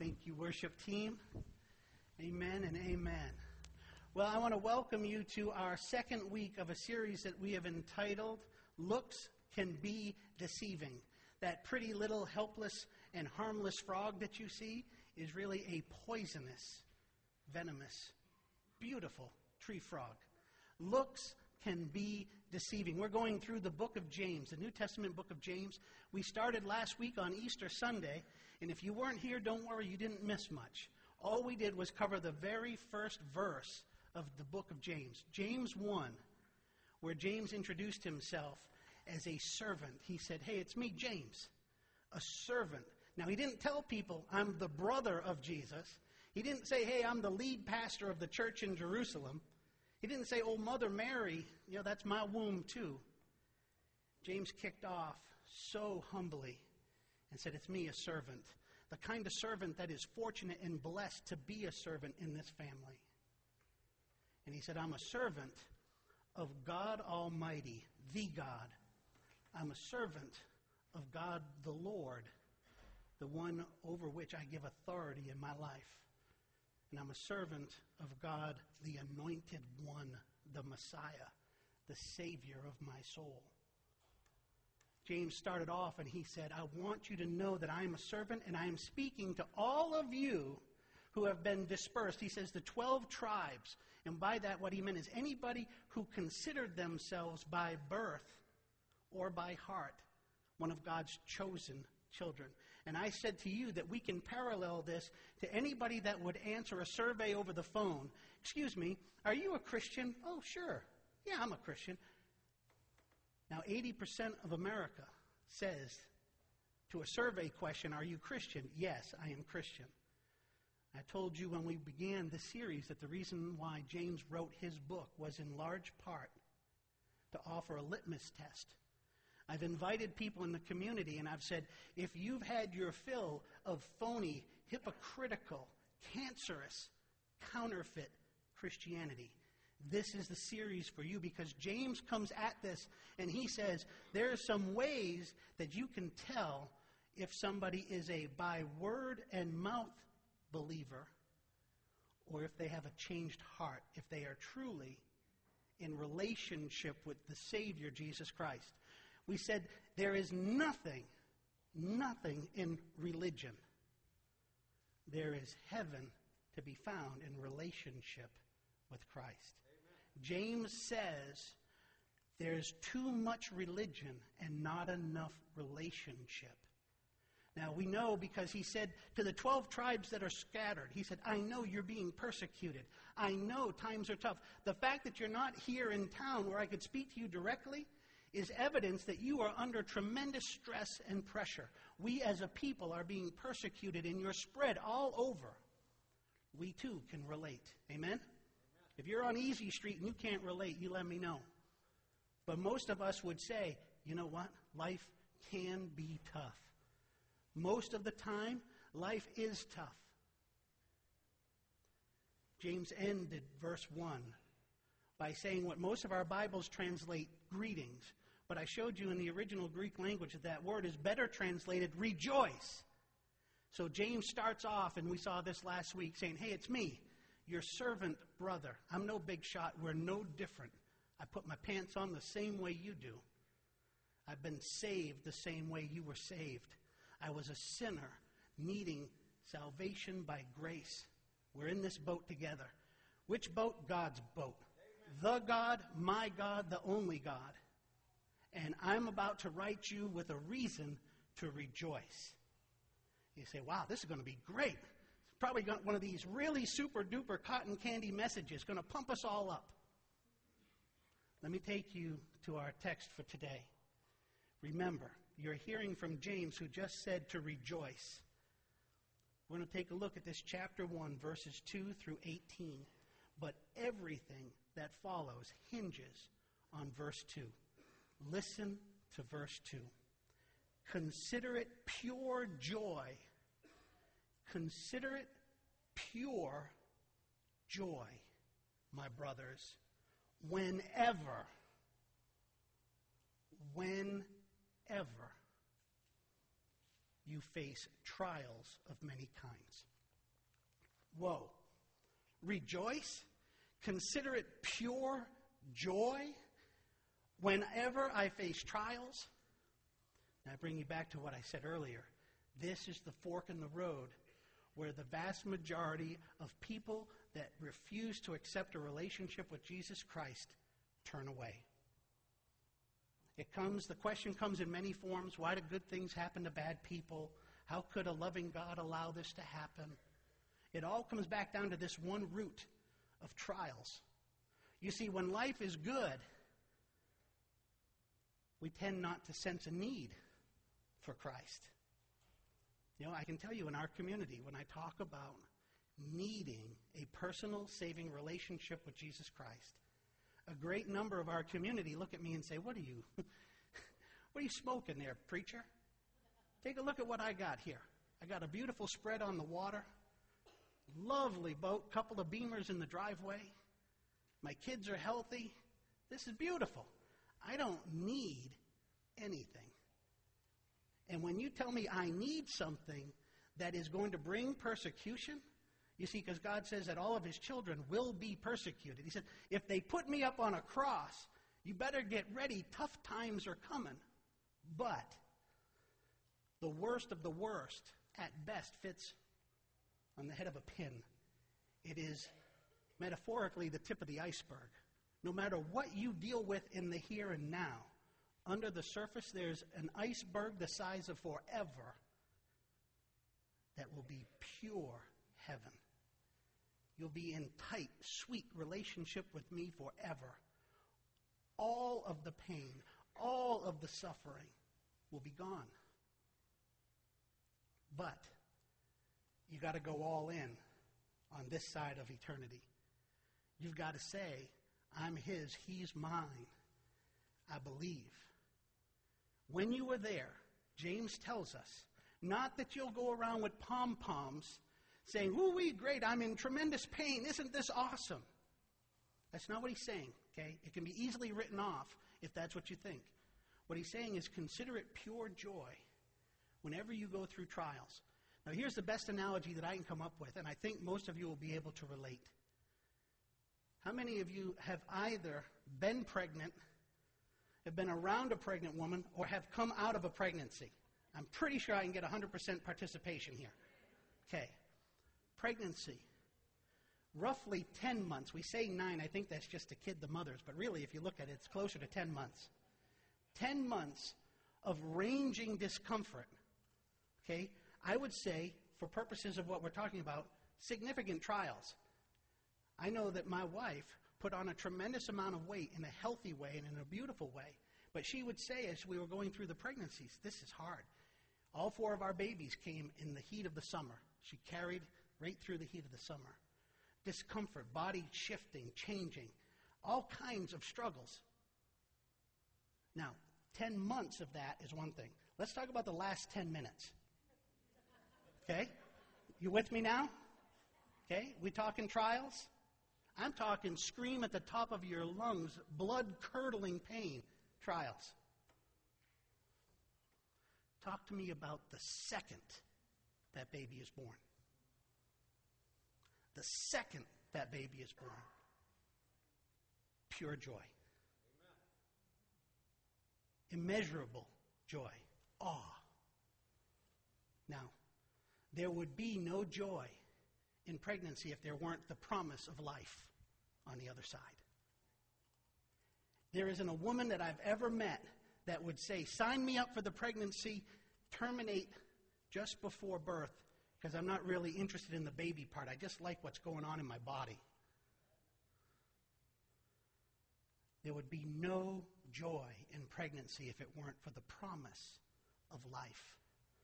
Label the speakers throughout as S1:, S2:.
S1: Thank you, worship team. Amen and amen. Well, I want to welcome you to our second week of a series that we have entitled, Looks Can Be Deceiving. That pretty little helpless and harmless frog that you see is really a poisonous, venomous, beautiful tree frog. Looks can be deceiving. We're going through the book of James, the New Testament book of James. We started last week on Easter Sunday, and if you weren't here, don't worry, you didn't miss much. All we did was cover the very first verse of the book of James, James 1, where James introduced himself as a servant. He said, hey, it's me, James, a servant. Now, he didn't tell people, I'm the brother of Jesus. He didn't say, hey, I'm the lead pastor of the church in Jerusalem. He didn't say, oh, Mother Mary, that's my womb too. James kicked off so humbly and said, it's me, a servant. The kind of servant that is fortunate and blessed to be a servant in this family. And he said, I'm a servant of God Almighty, the God. I'm a servant of God the Lord, the one over which I give authority in my life. And I'm a servant of God, the Anointed One, the Messiah, the Savior of my soul. James started off and he said, I want you to know that I am a servant and I am speaking to all of you who have been dispersed. He says the 12 tribes. And by that what he meant is anybody who considered themselves by birth or by heart one of God's chosen children. And I said to you that we can parallel this to anybody that would answer a survey over the phone. Excuse me, are you a Christian? Oh, sure. Yeah, I'm a Christian. Now, 80% of America says to a survey question, are you Christian? Yes, I am Christian. I told you when we began the series that the reason why James wrote his book was in large part to offer a litmus test. I've invited people in the community and I've said, if you've had your fill of phony, hypocritical, cancerous, counterfeit Christianity, this is the series for you, because James comes at this and he says there are some ways that you can tell if somebody is a by word and mouth believer or if they have a changed heart, if they are truly in relationship with the Savior, Jesus Christ. We said there is nothing in religion. There is heaven to be found in relationship with Christ. Amen. James says there's too much religion and not enough relationship. Now we know because he said to the 12 tribes that are scattered, he said, I know you're being persecuted. I know times are tough. The fact that you're not here in town where I could speak to you directly is evidence that you are under tremendous stress and pressure. We as a people are being persecuted and you're spread all over. We too can relate. Amen? If you're on Easy Street and you can't relate, you let me know. But most of us would say, you know what? Life can be tough. Most of the time, life is tough. James ended verse 1 by saying what most of our Bibles translate greetings. But I showed you in the original Greek language that word is better translated rejoice. So James starts off, and we saw this last week, saying, hey, it's me, your servant brother. I'm no big shot. We're no different. I put my pants on the same way you do. I've been saved the same way you were saved. I was a sinner needing salvation by grace. We're in this boat together. Which boat? God's boat. The God, my God, the only God. And I'm about to write you with a reason to rejoice. You say, wow, this is going to be great. It's probably got one of these really super duper cotton candy messages, going to pump us all up. Let me take you to our text for today. Remember, you're hearing from James, who just said to rejoice. We're going to take a look at this chapter 1, verses 2 through 18. But everything that follows hinges on verse 2. Listen to verse 2. Consider it pure joy. Consider it pure joy, my brothers, whenever you face trials of many kinds. Whoa. Rejoice? Consider it pure joy whenever I face trials? Now I bring you back to what I said earlier. This is the fork in the road where the vast majority of people that refuse to accept a relationship with Jesus Christ turn away. The question comes in many forms. Why do good things happen to bad people? How could a loving God allow this to happen? It all comes back down to this one root of trials. You see, when life is good, we tend not to sense a need for Christ. You know, I can tell you in our community, when I talk about needing a personal saving relationship with Jesus Christ, a great number of our community look at me and say, what are you smoking there, preacher? Take a look at what I got here. I got a beautiful spread on the water, lovely boat, couple of Beamers in the driveway. My kids are healthy. This is beautiful. I don't need anything. And when you tell me I need something that is going to bring persecution, you see, because God says that all of his children will be persecuted. He said, if they put me up on a cross, you better get ready. Tough times are coming. But the worst of the worst, at best, fits on the head of a pin. It is metaphorically the tip of the iceberg. No matter what you deal with in the here and now, under the surface there's an iceberg the size of forever that will be pure heaven. You'll be in tight, sweet relationship with me forever. All of the pain, all of the suffering will be gone. But you got to go all in on this side of eternity. You've got to say, I'm his, he's mine. I believe. When you are there, James tells us, not that you'll go around with pom-poms saying, ooh-wee, great, I'm in tremendous pain, isn't this awesome? That's not what he's saying, okay? It can be easily written off if that's what you think. What he's saying is consider it pure joy whenever you go through trials. Now here's the best analogy that I can come up with, and I think most of you will be able to relate. How many of you have either been pregnant, have been around a pregnant woman, or have come out of a pregnancy? I'm pretty sure I can get 100% participation here. Okay. Pregnancy. Roughly 10 months. We say 9. I think that's just to kid the mothers. But really, if you look at it, it's closer to 10 months. 10 months of ranging discomfort. Okay. I would say, for purposes of what we're talking about, significant trials. I know that my wife put on a tremendous amount of weight in a healthy way and in a beautiful way. But she would say as we were going through the pregnancies, this is hard. All 4 of our babies came in the heat of the summer. She carried right through the heat of the summer. Discomfort, body shifting, changing, all kinds of struggles. Now, 10 months of that is one thing. Let's talk about the last 10 minutes. Okay? You with me now? Okay? We talking trials? I'm talking scream at the top of your lungs, blood-curdling pain trials. Talk to me about the second that baby is born. The second that baby is born. Pure joy. Amen. Immeasurable joy. Awe. Now, there would be no joy in pregnancy if there weren't the promise of life on the other side. There isn't a woman that I've ever met that would say, sign me up for the pregnancy, terminate just before birth, because I'm not really interested in the baby part. I just like what's going on in my body. There would be no joy in pregnancy if it weren't for the promise of life.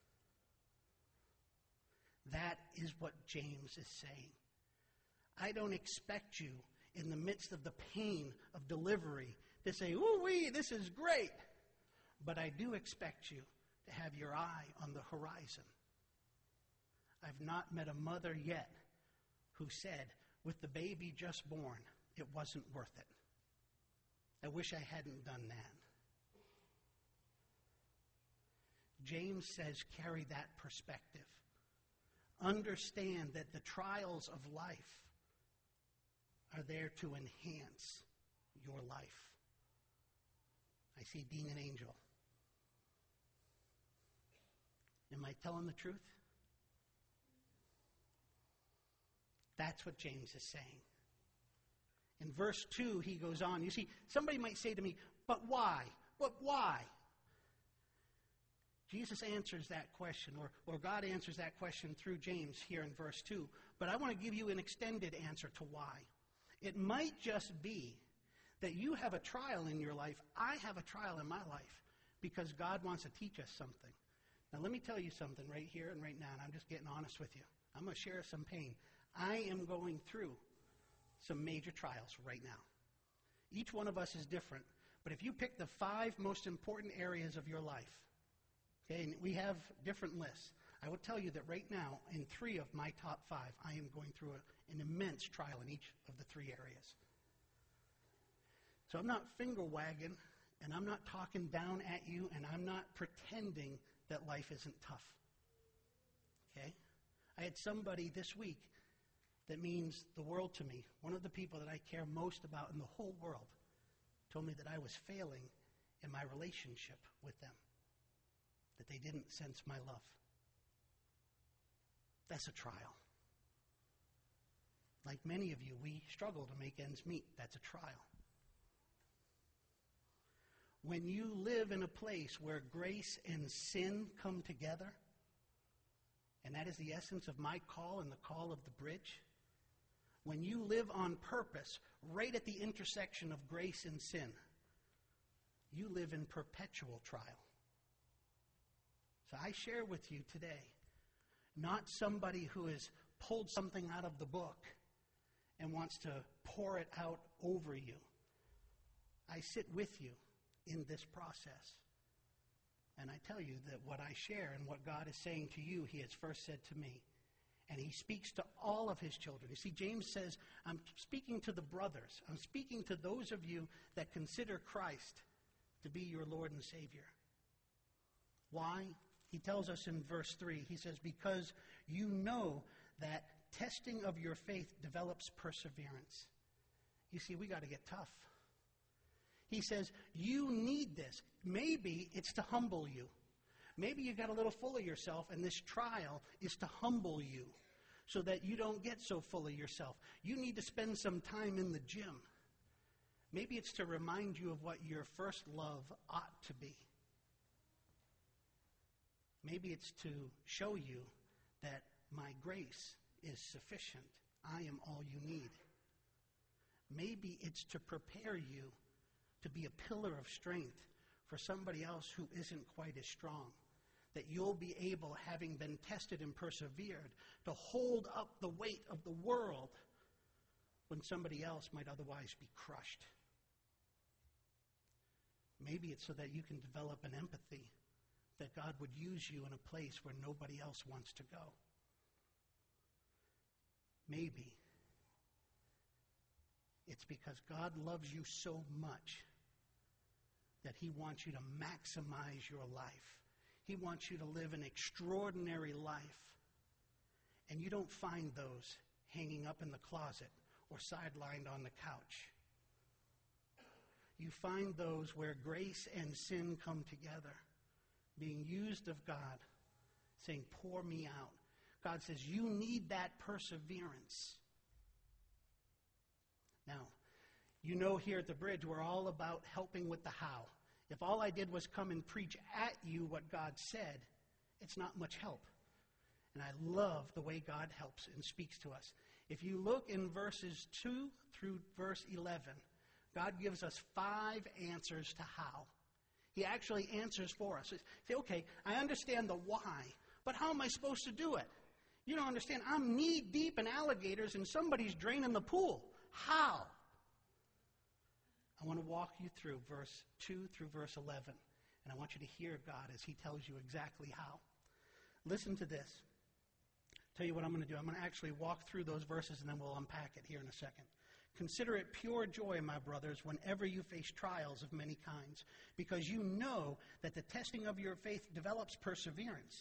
S1: That is what James is saying. I don't expect you in the midst of the pain of delivery to say, ooh-wee, this is great. But I do expect you to have your eye on the horizon. I've not met a mother yet who said, with the baby just born, it wasn't worth it. I wish I hadn't done that. James says, carry that perspective. Understand that the trials of life are there to enhance your life. I see Dean and Angel. Am I telling the truth? That's what James is saying. In verse 2, he goes on. You see, somebody might say to me, but why? But why? Jesus answers that question, or God answers that question through James here in verse 2. But I want to give you an extended answer to why. It might just be that you have a trial in your life. I have a trial in my life because God wants to teach us something. Now, let me tell you something right here and right now, and I'm just getting honest with you. I'm going to share some pain. I am going through some major trials right now. Each one of us is different, but if you pick the 5 most important areas of your life, okay, and we have different lists, I will tell you that right now, in 3 of my top 5, I am going through an immense trial in each of the 3 areas. So I'm not finger wagging, and I'm not talking down at you, and I'm not pretending that life isn't tough. Okay? I had somebody this week that means the world to me, one of the people that I care most about in the whole world, told me that I was failing in my relationship with them, that they didn't sense my love. That's a trial. Like many of you, we struggle to make ends meet. That's a trial. When you live in a place where grace and sin come together, and that is the essence of my call and the call of the bridge, when you live on purpose right at the intersection of grace and sin, you live in perpetual trial. So I share with you today, not somebody who has pulled something out of the book and wants to pour it out over you. I sit with you in this process. And I tell you that what I share and what God is saying to you, he has first said to me. And he speaks to all of his children. You see, James says, I'm speaking to the brothers. I'm speaking to those of you that consider Christ to be your Lord and Savior. Why? He tells us in verse 3, he says, because you know that testing of your faith develops perseverance. You see, we got to get tough. He says, you need this. Maybe it's to humble you. Maybe you got a little full of yourself, and this trial is to humble you so that you don't get so full of yourself. You need to spend some time in the gym. Maybe it's to remind you of what your first love ought to be. Maybe it's to show you that my grace is sufficient. I am all you need. Maybe it's to prepare you to be a pillar of strength for somebody else who isn't quite as strong. That you'll be able, having been tested and persevered, to hold up the weight of the world when somebody else might otherwise be crushed. Maybe it's so that you can develop an empathy, that God would use you in a place where nobody else wants to go. Maybe it's because God loves you so much that he wants you to maximize your life. He wants you to live an extraordinary life. And you don't find those hanging up in the closet or sidelined on the couch. You find those where grace and sin come together, being used of God, saying, pour me out. God says, you need that perseverance. Now, you know here at the Bridge, we're all about helping with the how. If all I did was come and preach at you what God said, it's not much help. And I love the way God helps and speaks to us. If you look in verses 2 through verse 11, God gives us 5 answers to how. He actually answers for us. Say, okay, I understand the why, but how am I supposed to do it? You don't understand. I'm knee deep in alligators and somebody's draining the pool. How? I want to walk you through verse 2 through verse 11. And I want you to hear God as he tells you exactly how. Listen to this. Tell you what I'm going to do. I'm going to actually walk through those verses and then we'll unpack it here in a second. Consider it pure joy, my brothers, whenever you face trials of many kinds, because you know that the testing of your faith develops perseverance.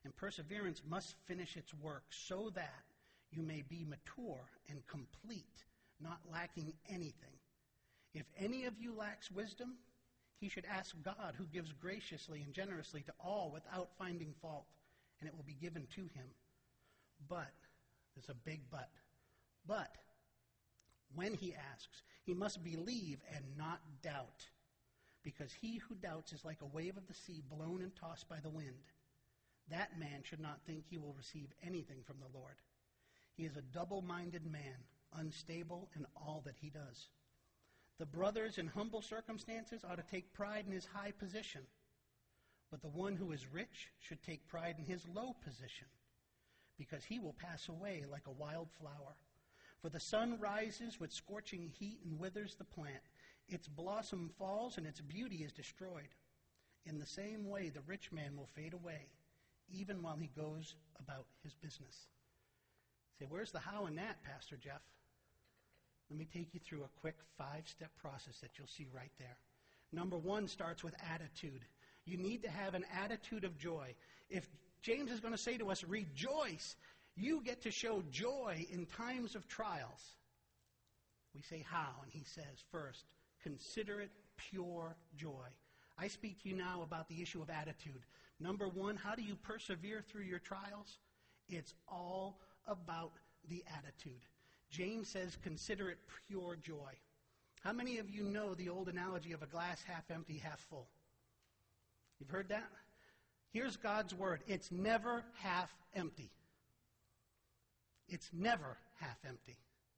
S1: And perseverance must finish its work so that you may be mature and complete, not lacking anything. If any of you lacks wisdom, he should ask God, who gives graciously and generously to all without finding fault, and it will be given to him. But, there's a big but when he asks, he must believe and not doubt, because he who doubts is like a wave of the sea blown and tossed by the wind. That man should not think he will receive anything from the Lord. He is a double-minded man, unstable in all that he does. The brothers in humble circumstances ought to take pride in his high position, but the one who is rich should take pride in his low position, because he will pass away like a wild flower. For the sun rises with scorching heat and withers the plant. Its blossom falls and its beauty is destroyed. In the same way, the rich man will fade away, even while he goes about his business. Say, where's the how in that, Pastor Jeff? Let me take you through a quick 5-step process that you'll see right there. Number 1 starts with attitude. You need to have an attitude of joy. If James is going to say to us, rejoice, you get to show joy in times of trials. We say how, and he says, first, consider it pure joy. I speak to you now about the issue of attitude. Number 1, how do you persevere through your trials? It's all about the attitude. James says, consider it pure joy. How many of you know the old analogy of a glass half empty, half full? You've heard that? Here's God's word. It's never half empty. It's never half empty.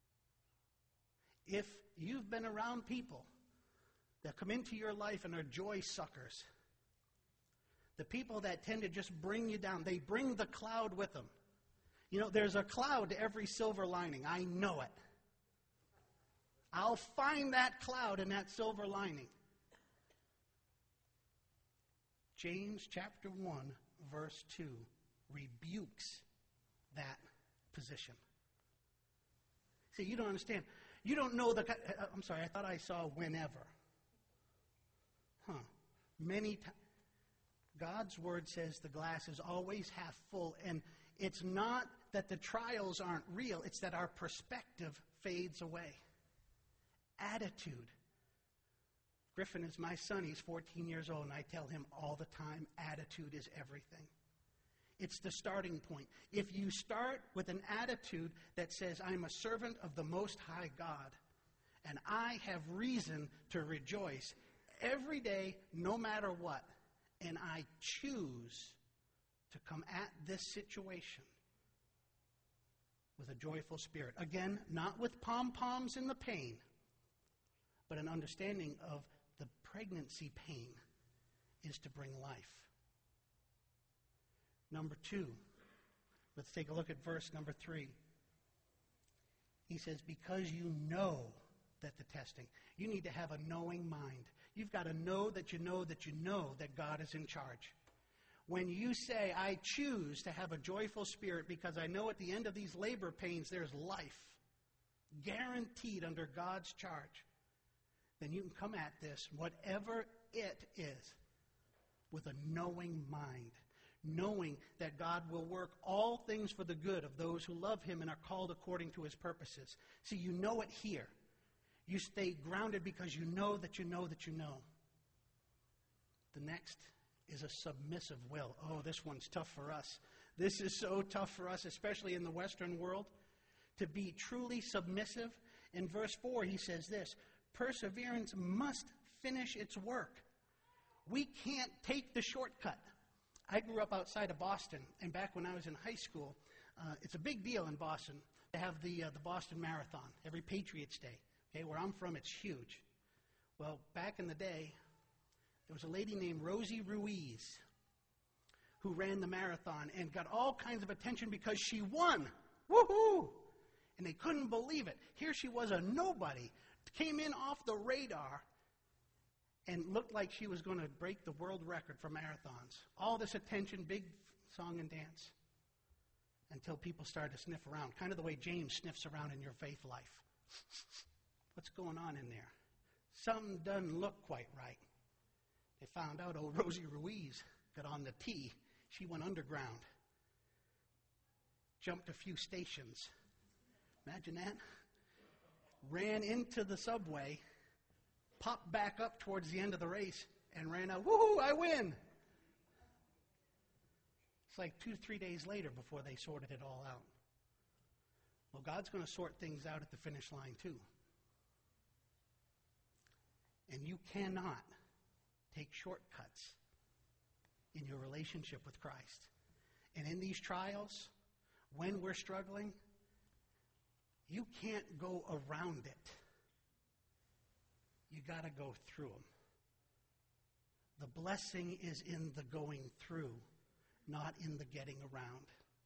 S1: If you've been around people that come into your life and are joy suckers, the people that tend to just bring you down, they bring the cloud with them. You know, there's a cloud to every silver lining. I know it. I'll find that cloud in that silver lining. James chapter 1, verse 2 rebukes that position. See, you don't understand. You don't know the... I'm sorry, I thought I saw whenever. Many times. God's word says the glass is always half full, and it's not that the trials aren't real, it's that our perspective fades away. Attitude. Griffin is my son. He's 14 years old, and I tell him all the time, attitude is everything. It's the starting point. If you start with an attitude that says, I'm a servant of the Most High God, and I have reason to rejoice every day, no matter what, and I choose to come at this situation with a joyful spirit. Again, not with pom-poms in the pain, but an understanding of the pregnancy pain is to bring life. Number 2, let's take a look at verse number 3. He says, because you know that the testing, you need to have a knowing mind. You've got to know that you know that you know that God is in charge. When you say, I choose to have a joyful spirit because I know at the end of these labor pains there's life, guaranteed under God's charge, then you can come at this, whatever it is, with a knowing mind, knowing that God will work all things for the good of those who love him and are called according to his purposes. See, you know it here. You stay grounded because you know that you know that you know. The next is a submissive will. Oh, this one's tough for us. This is so tough for us, especially in the Western world, to be truly submissive. In verse 4, he says this, perseverance must finish its work. We can't take the shortcut. I grew up outside of Boston, and back when I was in high school, it's a big deal in Boston to have the Boston Marathon every Patriots Day. Okay, where I'm from, it's huge. Well, back in the day, there was a lady named Rosie Ruiz who ran the marathon and got all kinds of attention because she won. Woohoo! And they couldn't believe it. Here she was, a nobody, came in off the radar and looked like she was going to break the world record for marathons. All this attention, big song and dance, until people started to sniff around, kind of the way James sniffs around in your faith life. What's going on in there? Something doesn't look quite right. They found out old Rosie Ruiz got on the tee. She went underground. jumped a few stations. Imagine that. Ran into the subway, popped back up towards the end of the race, and ran out, woohoo, I win! It's like 2-3 days later before they sorted it all out. Well, God's going to sort things out at the finish line too. And you cannot take shortcuts in your relationship with Christ. And in these trials, when we're struggling, you can't go around it. You got to go through them. The blessing is in the going through, not in the getting around.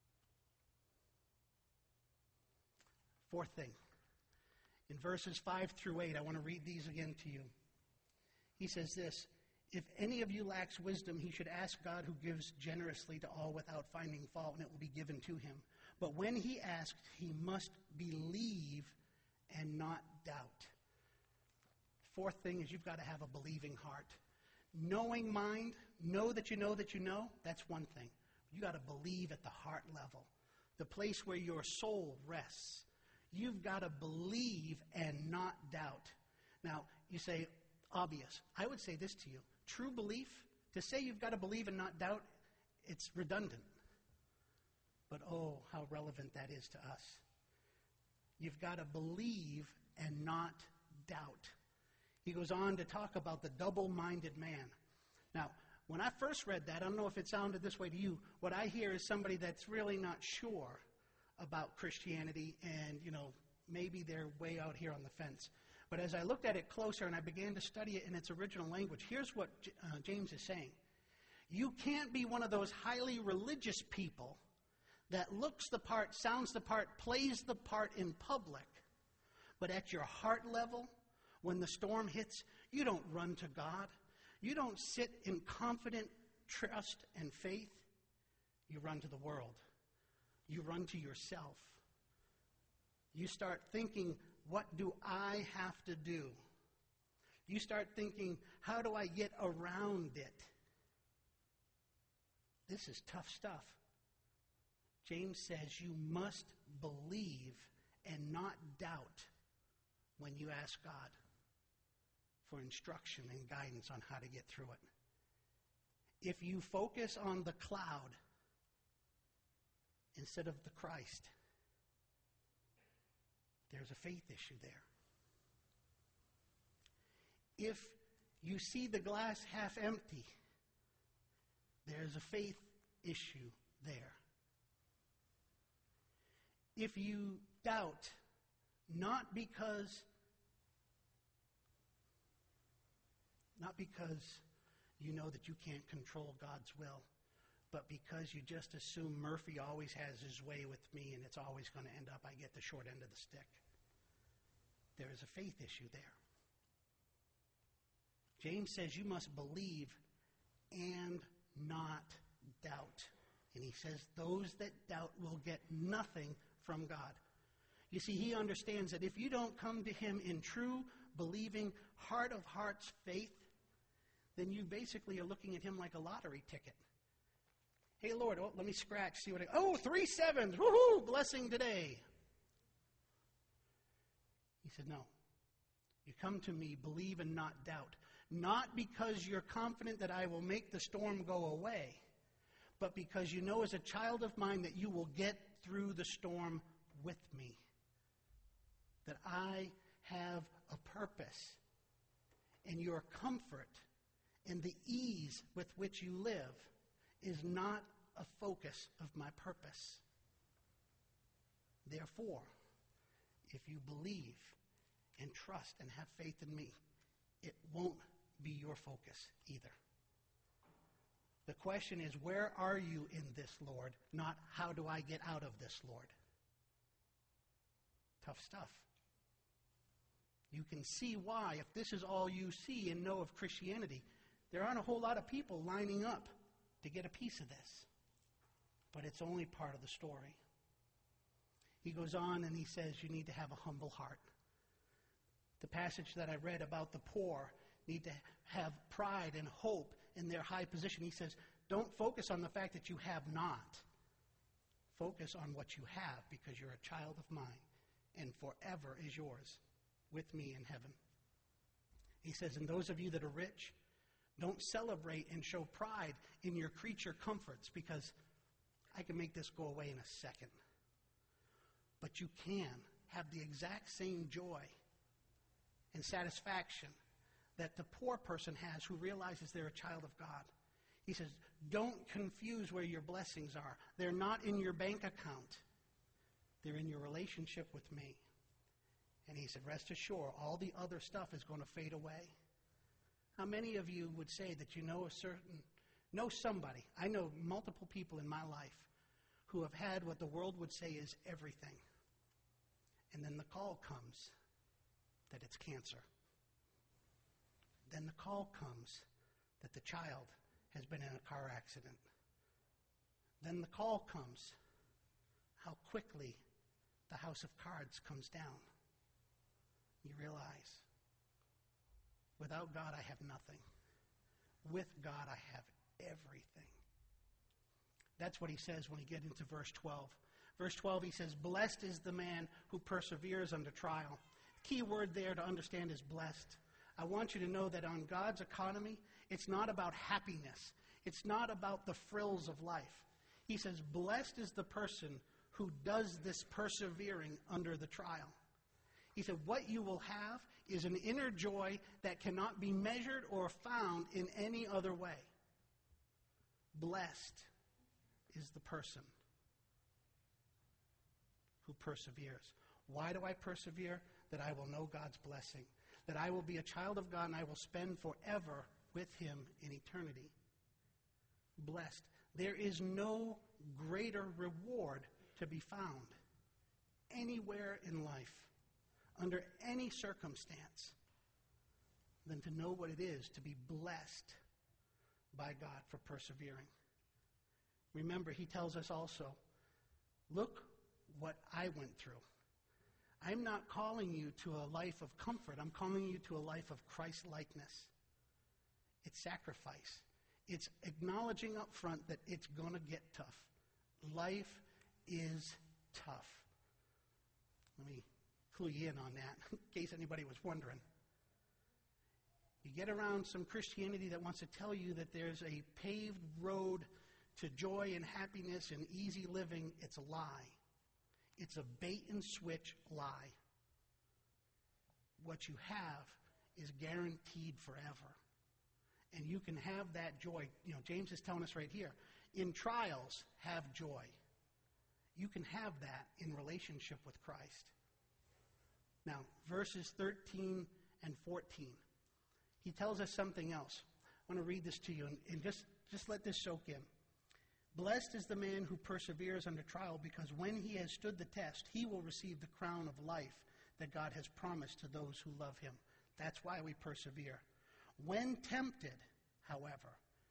S1: Fourth thing, in verses 5 through 8, I want to read these again to you. He says this, if any of you lacks wisdom, he should ask God, who gives generously to all without finding fault, and it will be given to him. But when he asks, he must believe and not doubt. Fourth thing is you've got to have a believing heart. Knowing mind, know that you know, that's one thing. You've got to believe at the heart level, the place where your soul rests. You've got to believe and not doubt. Now, you say, obvious. I would say this to you. True belief, to say you've got to believe and not doubt, it's redundant. But oh, how relevant that is to us. You've got to believe and not doubt. He goes on to talk about the double-minded man. Now, when I first read that, I don't know if it sounded this way to you, what I hear is somebody that's really not sure about Christianity and, maybe they're way out here on the fence. But as I looked at it closer and I began to study it in its original language, here's what James is saying. You can't be one of those highly religious people that looks the part, sounds the part, plays the part in public, but at your heart level, when the storm hits, you don't run to God. You don't sit in confident trust and faith. You run to the world. You run to yourself. You start thinking, what do I have to do? You start thinking, how do I get around it? This is tough stuff. James says you must believe and not doubt when you ask God for instruction and guidance on how to get through it. If you focus on the cloud instead of the Christ, there's a faith issue there. If you see the glass half empty, there's a faith issue there. If you doubt, not because you know that you can't control God's will, but because you just assume Murphy always has his way with me and it's always going to end up I get the short end of the stick. There is a faith issue there. James says you must believe and not doubt. And he says those that doubt will get nothing from God. You see, he understands that if you don't come to him in true, believing, heart of hearts faith, then you basically are looking at him like a lottery ticket. Hey, Lord, let me scratch, see what 3 sevens, woohoo, blessing today. He said, no. You come to me, believe and not doubt. Not because you're confident that I will make the storm go away, but because you know as a child of mine that you will get through the storm with me. That I have a purpose. And your comfort and the ease with which you live is not a focus of my purpose. Therefore, if you believe and trust and have faith in me, it won't be your focus either. The question is, where are you in this, Lord? Not, how do I get out of this, Lord? Tough stuff. You can see why, if this is all you see and know of Christianity, there aren't a whole lot of people lining up to get a piece of this. But it's only part of the story. He goes on and he says you need to have a humble heart. The passage that I read about the poor need to have pride and hope in their high position. He says, don't focus on the fact that you have not. Focus on what you have, because you're a child of mine, and forever is yours with me in heaven. He says, and those of you that are rich, don't celebrate and show pride in your creature comforts, because I can make this go away in a second. But you can have the exact same joy and satisfaction that the poor person has who realizes they're a child of God. He says, don't confuse where your blessings are. They're not in your bank account. They're in your relationship with me. And he said, rest assured, all the other stuff is going to fade away. How many of you would say that you know somebody? I know multiple people in my life who have had what the world would say is everything. And then the call comes that it's cancer. Then the call comes that the child has been in a car accident. Then the call comes how quickly the house of cards comes down. You realize, without God I have nothing. With God I have everything. That's what he says when you get into verse 12. Verse 12, he says, blessed is the man who perseveres under trial. Key word there to understand is blessed. I want you to know that on God's economy, it's not about happiness. It's not about the frills of life. He says, blessed is the person who does this persevering under the trial. He said, what you will have is an inner joy that cannot be measured or found in any other way. Blessed is the person who perseveres. Why do I persevere? That I will know God's blessing. That I will be a child of God and I will spend forever with him in eternity. Blessed. There is no greater reward to be found anywhere in life, under any circumstance, than to know what it is to be blessed by God for persevering. Remember, he tells us also, look what I went through. I'm not calling you to a life of comfort. I'm calling you to a life of Christ-likeness. It's sacrifice. It's acknowledging up front that it's going to get tough. Life is tough. Let me clue you in on that, in case anybody was wondering. You get around some Christianity that wants to tell you that there's a paved road to joy and happiness and easy living. It's a lie. It's a bait-and-switch lie. What you have is guaranteed forever. And you can have that joy. You know, James is telling us right here, in trials, have joy. You can have that in relationship with Christ. Now, verses 13 and 14. He tells us something else. I want to read this to you, and just let this soak in. Blessed is the man who perseveres under trial, because when he has stood the test, he will receive the crown of life that God has promised to those who love him. That's why we persevere. When tempted, however,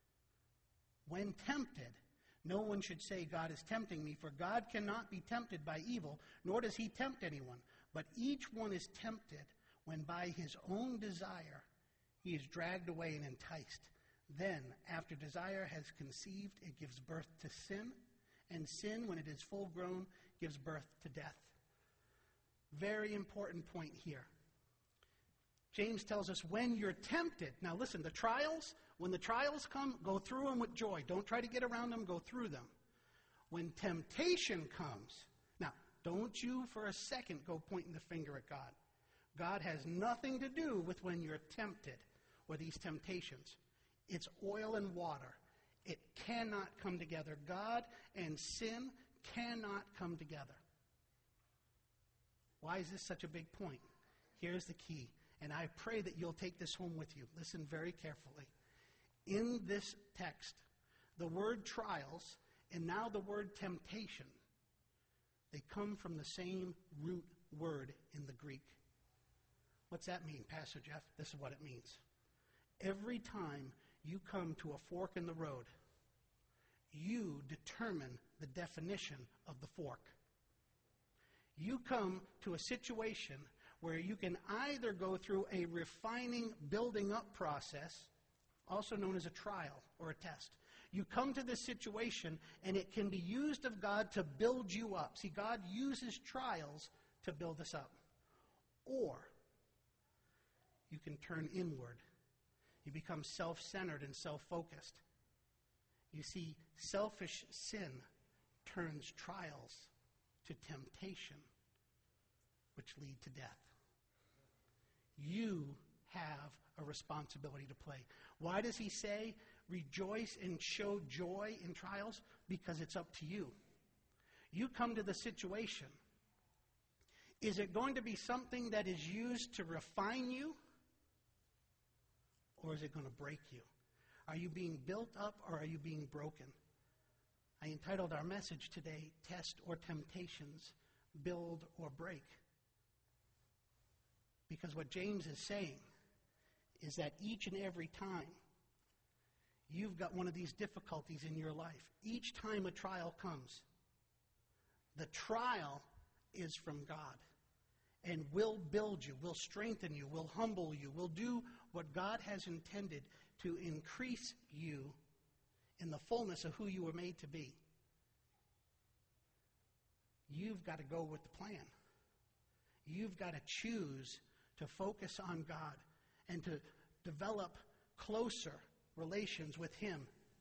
S1: no one should say, God is tempting me, for God cannot be tempted by evil, nor does he tempt anyone. But each one is tempted when by his own desire he is dragged away and enticed. Then, after desire has conceived, it gives birth to sin, and sin, when it is full grown, gives birth to death. Very important point here. James tells us when you're tempted. Now listen, the trials, when the trials come, go through them with joy. Don't try to get around them, go through them. When temptation comes, now don't you for a second go pointing the finger at God. God has nothing to do with when you're tempted or these temptations. It's oil and water. It cannot come together. God and sin cannot come together. Why is this such a big point? Here's the key, and I pray that you'll take this home with you. Listen very carefully. In this text, the word trials and now the word temptation, they come from the same root word in the Greek. What's that mean, Pastor Jeff? This is what it means. Every time you come to a fork in the road, you determine the definition of the fork. You come to a situation where you can either go through a refining, building up process, also known as a trial or a test. You come to this situation, and it can be used of God to build you up. See, God uses trials to build us up. Or you can turn inward. You become self-centered and self-focused. You see, selfish sin turns trials to temptation, which lead to death. You have a responsibility to play. Why does he say, rejoice and show joy in trials? Because it's up to you. You come to the situation. Is it going to be something that is used to refine you? Or is it going to break you? Are you being built up or are you being broken? I entitled our message today, Test or Temptations, Build or Break. Because what James is saying is that each and every time you've got one of these difficulties in your life, each time a trial comes, the trial is from God and will build you, will strengthen you, will humble you, will do what God has intended to increase you in the fullness of who you were made to be. You've got to go with the plan. You've got to choose to focus on God and to develop closer relations with Him.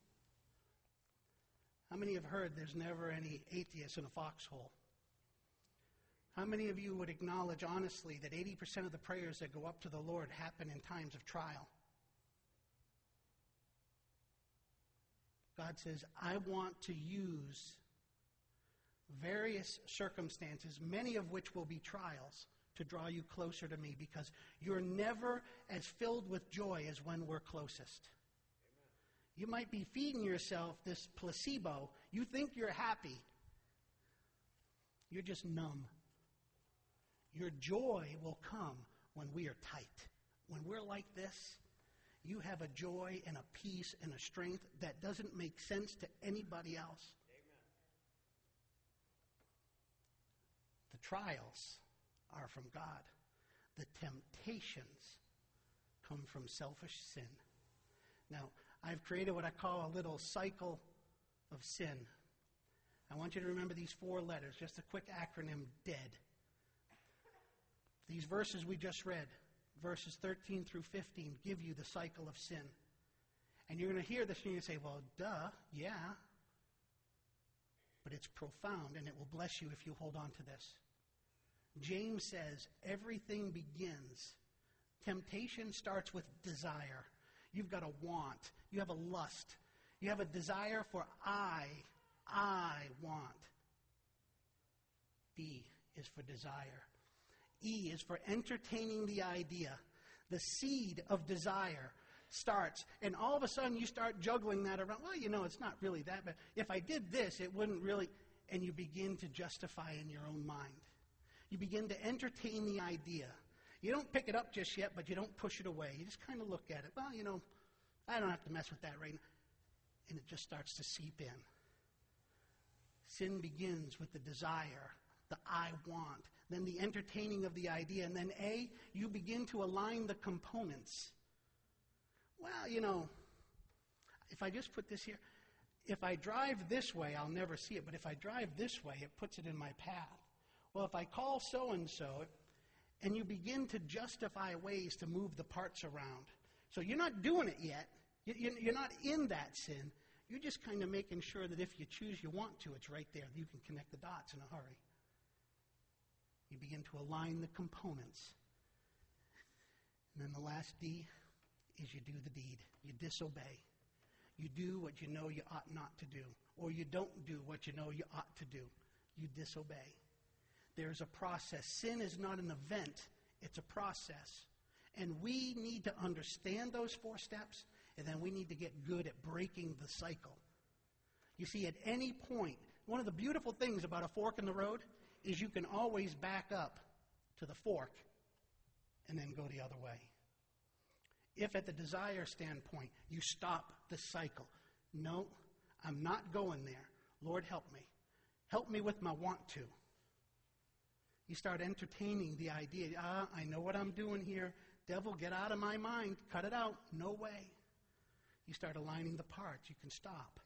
S1: How many have heard there's never any atheists in a foxhole? How many of you would acknowledge honestly that 80% of the prayers that go up to the Lord happen in times of trial? God says, I want to use various circumstances, many of which will be trials, to draw you closer to me, because you're never as filled with joy as when we're closest. Amen. You might be feeding yourself this placebo. You think you're happy. You're just numb. Your joy will come when we are tight. When we're like this, you have a joy and a peace and a strength that doesn't make sense to anybody else. Amen. The trials are from God. The temptations come from selfish sin. Now, I've created what I call a little cycle of sin. I want you to remember these 4 letters, just a quick acronym, DEAD. These verses we just read, verses 13 through 15, give you the cycle of sin. And you're going to hear this and you're going to say, well, duh, yeah. But it's profound and it will bless you if you hold on to this. James says everything begins. Temptation starts with desire. You've got a want. You have a lust. You have a desire for I want. D is for desire. E is for entertaining the idea. The seed of desire starts, and all of a sudden you start juggling that around. Well, you know, it's not really that bad. If I did this, it wouldn't really, and you begin to justify in your own mind. You begin to entertain the idea. You don't pick it up just yet, but you don't push it away. You just kind of look at it. Well, you know, I don't have to mess with that right now. And it just starts to seep in. Sin begins with the desire, the I want, then the entertaining of the idea, and then A, you begin to align the components. Well, you know, if I just put this here, if I drive this way, I'll never see it, but if I drive this way, it puts it in my path. Well, if I call so-and-so, and you begin to justify ways to move the parts around. So you're not doing it yet. You're not in that sin. You're just kind of making sure that if you choose you want to, it's right there. You can connect the dots in a hurry. You begin to align the components. And then the last D is you do the deed. You disobey. You do what you know you ought not to do. Or you don't do what you know you ought to do. You disobey. There's a process. Sin is not an event. It's a process. And we need to understand those 4 steps, and then we need to get good at breaking the cycle. You see, at any point, one of the beautiful things about a fork in the road is you can always back up to the fork and then go the other way. If at the desire standpoint, you stop the cycle. No, I'm not going there. Lord, help me. Help me with my want to. You start entertaining the idea, I know what I'm doing here. Devil, get out of my mind. Cut it out. No way. You start aligning the parts. You can stop.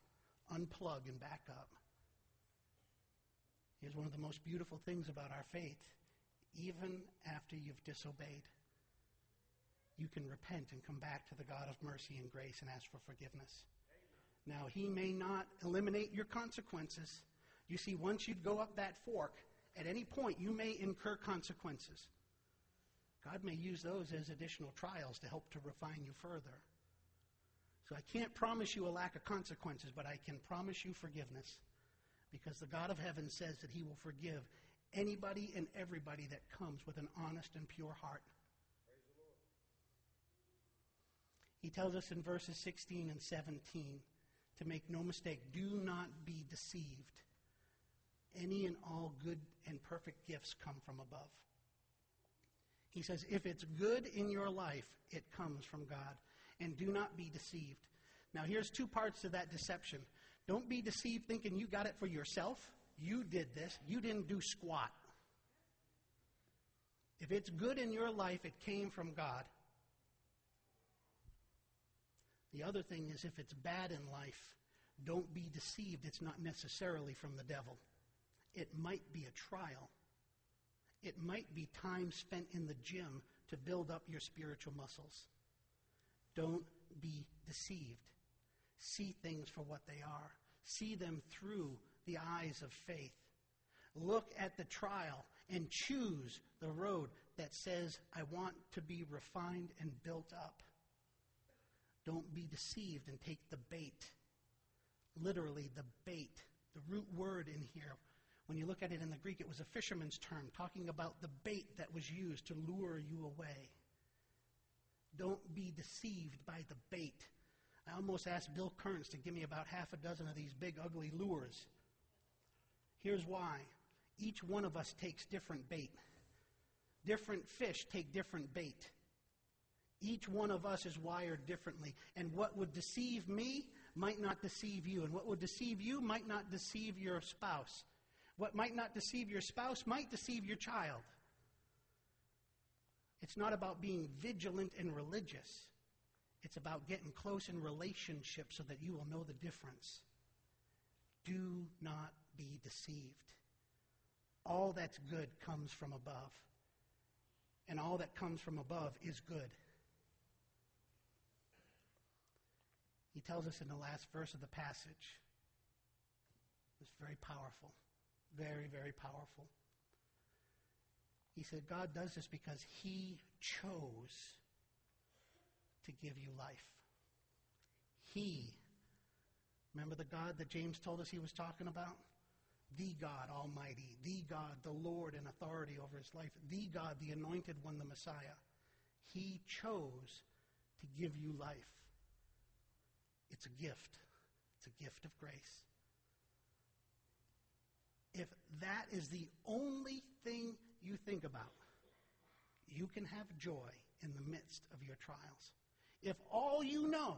S1: unplug and back up. Here's one of the most beautiful things about our faith. Even after you've disobeyed, you can repent and come back to the God of mercy and grace and ask for forgiveness. Now, he may not eliminate your consequences. You see, once you go up that fork, at any point you may incur consequences. God may use those as additional trials to help to refine you further. So I can't promise you a lack of consequences, but I can promise you forgiveness. Because the God of heaven says that he will forgive anybody and everybody that comes with an honest and pure heart.
S2: Praise the Lord.
S1: He tells us in verses 16 and 17 to make no mistake, do not be deceived. Any and all good and perfect gifts come from above. He says, if it's good in your life, it comes from God. And do not be deceived. Now, here's two parts to that deception. Don't be deceived thinking you got it for yourself. You did this. You didn't do squat. If it's good in your life, it came from God. The other thing is, if it's bad in life, don't be deceived. It's not necessarily from the devil. It might be a trial. It might be time spent in the gym to build up your spiritual muscles. Don't be deceived. See things for what they are. See them through the eyes of faith. Look at the trial and choose the road that says, I want to be refined and built up. Don't be deceived and take the bait. Literally, the bait. The root word in here, when you look at it in the Greek, it was a fisherman's term, talking about the bait that was used to lure you away. Don't be deceived by the bait. I almost asked Bill Kearns to give me about half a dozen of these big, ugly lures. Here's why. Each one of us takes different bait. Different fish take different bait. Each one of us is wired differently. And what would deceive me might not deceive you. And what would deceive you might not deceive your spouse. What might not deceive your spouse might deceive your child. It's not about being vigilant and religious. It's about getting close in relationship so that you will know the difference. Do not be deceived. All that's good comes from above. And all that comes from above is good. He tells us in the last verse of the passage. It's very powerful. Very, very powerful. He said God does this because he chose to give you life. He, remember the God that James told us he was talking about? The God Almighty, the God, the Lord in authority over his life, the God, the Anointed One, the Messiah. He chose to give you life. It's a gift. It's a gift of grace. If that is the only thing you think about, you can have joy in the midst of your trials. If all you know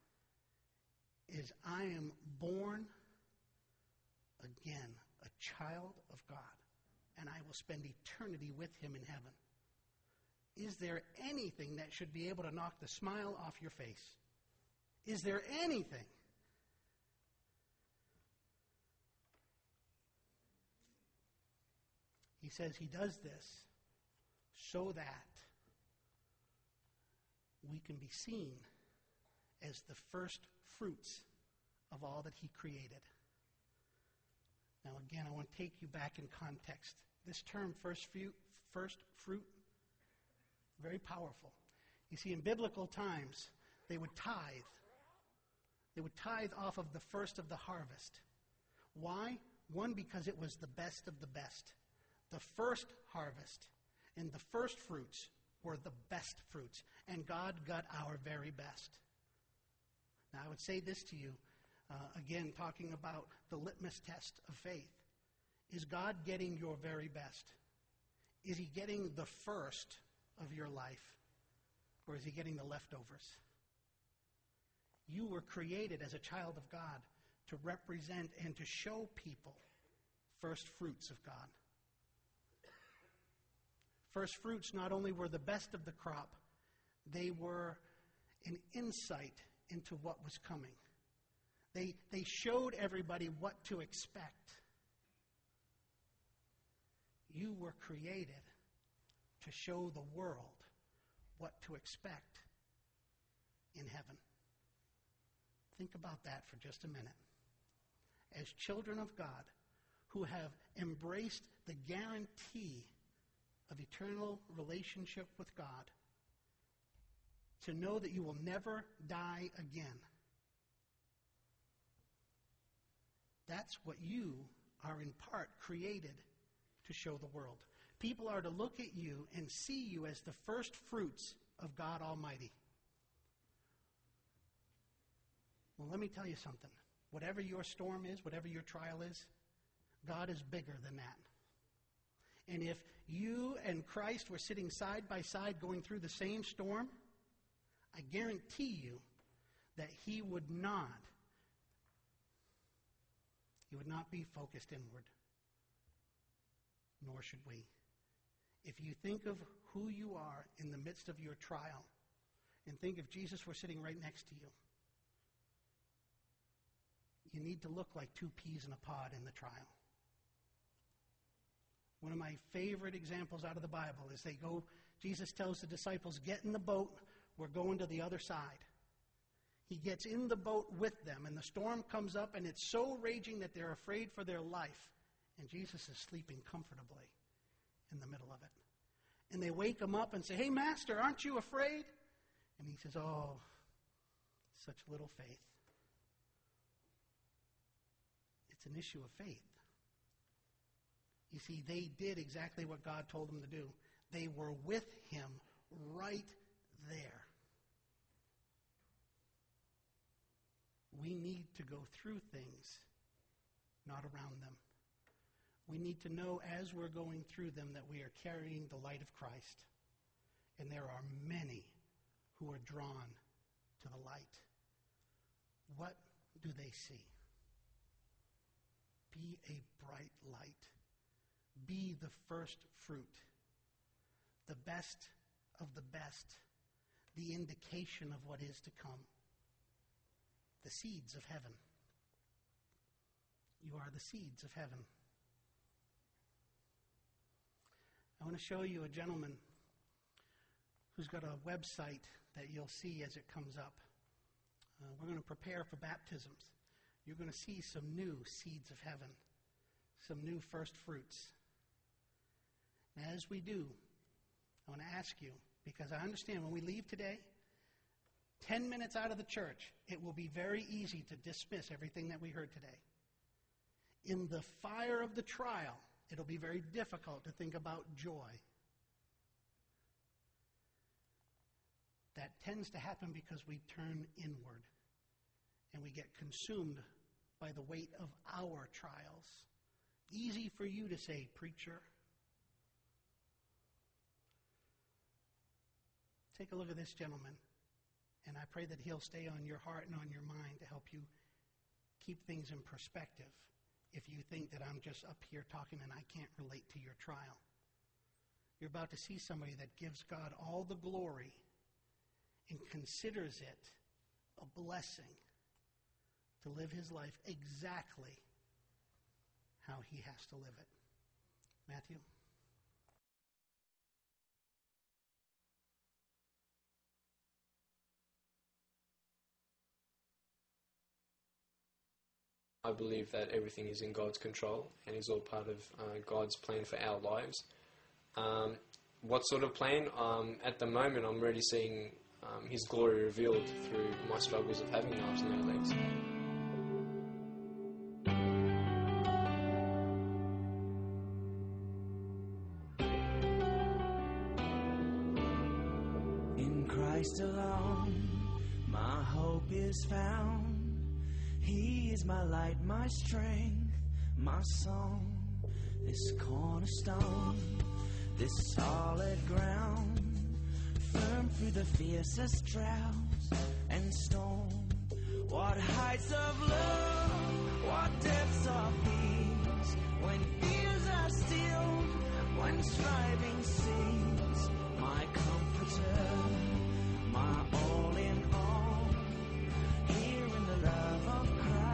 S1: is I am born again, a child of God, and I will spend eternity with him in heaven, is there anything that should be able to knock the smile off your face? Is there anything? He says he does this so that we can be seen as the first fruits of all that he created. Now again, I want to take you back in context. This term, first fruit, very powerful. You see, in biblical times, they would tithe. They would tithe off of the first of the harvest. Why? One, because it was the best of the best. The first harvest and the first fruits were the best fruits. And God got our very best. Now, I would say this to you, again, talking about the litmus test of faith. Is God getting your very best? Is he getting the first of your life? Or is he getting the leftovers? You were created as a child of God to represent and to show people first fruits of God. First fruits not only were the best of the crop, they were an insight into what was coming. They showed everybody what to expect. You were created to show the world what to expect in heaven. Think about that for just a minute. As children of God who have embraced the guarantee of eternal relationship with God, to know that you will never die again. That's what you are in part created to show the world. People are to look at you and see you as the first fruits of God Almighty. Well, let me tell you something. Whatever your storm is, whatever your trial is, God is bigger than that. And if you and Christ were sitting side by side going through the same storm, I guarantee you that he would not be focused inward. Nor should we. If you think of who you are in the midst of your trial, and think if Jesus were sitting right next to you, you need to look like two peas in a pod in the trial. One of my favorite examples out of the Bible is Jesus tells the disciples, get in the boat, we're going to the other side. He gets in the boat with them, and the storm comes up, and it's so raging that they're afraid for their life. And Jesus is sleeping comfortably in the middle of it. And they wake him up and say, hey, Master, aren't you afraid? And he says, oh, such little faith. It's an issue of faith. You see, they did exactly what God told them to do. They were with him right there. We need to go through things, not around them. We need to know as we're going through them that we are carrying the light of Christ. And there are many who are drawn to the light. What do they see? Be a bright light. Be the first fruit, the best of the best, the indication of what is to come. The seeds of heaven. You are the seeds of heaven. I want to show you a gentleman who's got a website that you'll see as it comes up. We're going to prepare for baptisms. You're going to see some new seeds of heaven, some new first fruits. And as we do, I want to ask you, because I understand when we leave today, 10 minutes out of the church, it will be very easy to dismiss everything that we heard today. In the fire of the trial, it'll be very difficult to think about joy. That tends to happen because we turn inward and we get consumed by the weight of our trials. Easy for you to say, preacher. Take a look at this gentleman, and I pray that he'll stay on your heart and on your mind to help you keep things in perspective if you think that I'm just up here talking and I can't relate to your trial. You're about to see somebody that gives God all the glory and considers it a blessing to live his life exactly how he has to live it. Matthew?
S2: I believe that everything is in God's control and is all part of God's plan for our lives. What sort of plan? At the moment, I'm already seeing His glory revealed through my struggles of having arms and no legs.
S3: In Christ alone, my hope is found. He is my light, my strength, my song, this cornerstone, this solid ground, firm through the fiercest droughts and storm. What heights of love, what depths of peace, when fears are stilled, when striving cease, my comforter, my all in all, here in the love of Christ.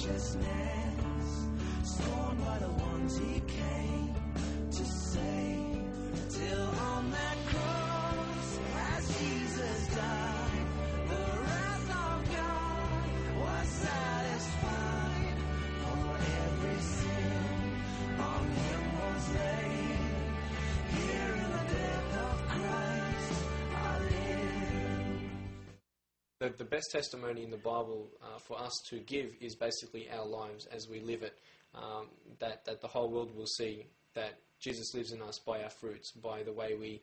S3: righteousness, scorned by the ones he came to save. Till on that cross, as Jesus died, the wrath of God was satisfied. For every sin on him was laid. Here in the death of Christ I live.
S2: The best testimony in the Bible for us to give is basically our lives as we live it. That the whole world will see that Jesus lives in us by our fruits, by the way we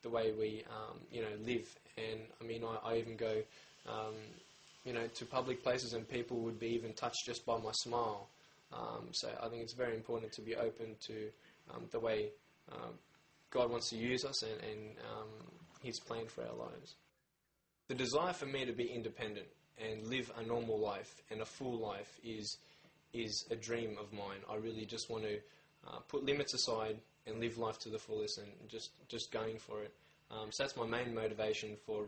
S2: live. And I mean, I even go, to public places, and people would be even touched just by my smile. So I think it's very important to be open to the way God wants to use us and His plan for our lives. The desire for me to be independent and live a normal life and a full life is a dream of mine. I really just want to put limits aside and live life to the fullest and just going for it. So that's my main motivation for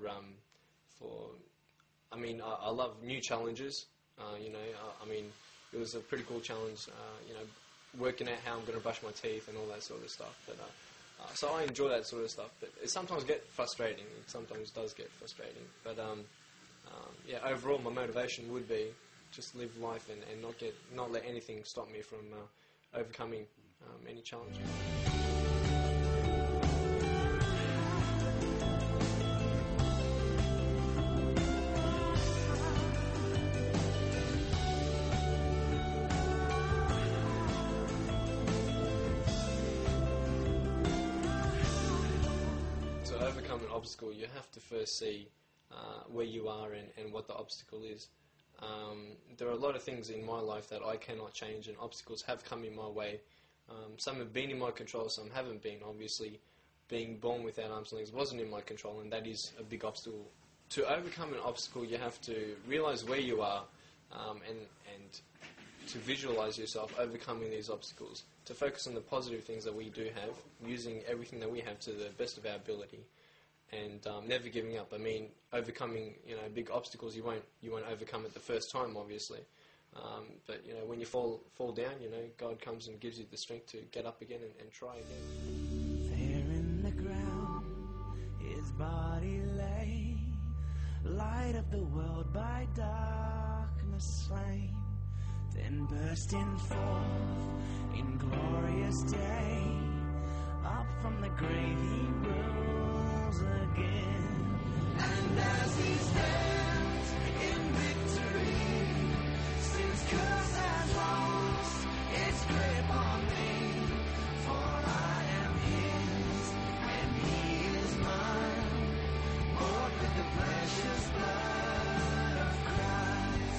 S2: I love new challenges. It was a pretty cool challenge, working out how I'm going to brush my teeth and all that sort of stuff. But so I enjoy that sort of stuff, but it sometimes gets frustrating. It sometimes does get frustrating. But overall, my motivation would be just live life and not let anything stop me from overcoming any challenges. Overcome an obstacle, you have to first see where you are and what the obstacle is. There are a lot of things in my life that I cannot change, and obstacles have come in my way. Some have been in my control, some haven't been. Obviously, being born without arms and legs wasn't in my control, and that is a big obstacle. To overcome an obstacle, you have to realize where you are and to visualize yourself overcoming these obstacles. To focus on the positive things that we do have, using everything that we have to the best of our ability, and never giving up. I mean, overcoming big obstacles, you won't overcome it the first time, obviously. But when you fall down, God comes and gives you the strength to get up again and try again.
S3: There in the ground, his body lay, light of the world by darkness slain. Then bursting forth in glorious day, up from the grave he rose again. And as he stands in victory, sin's curse has lost its grip on me. For I am his, and he is mine, bought with the precious blood of Christ.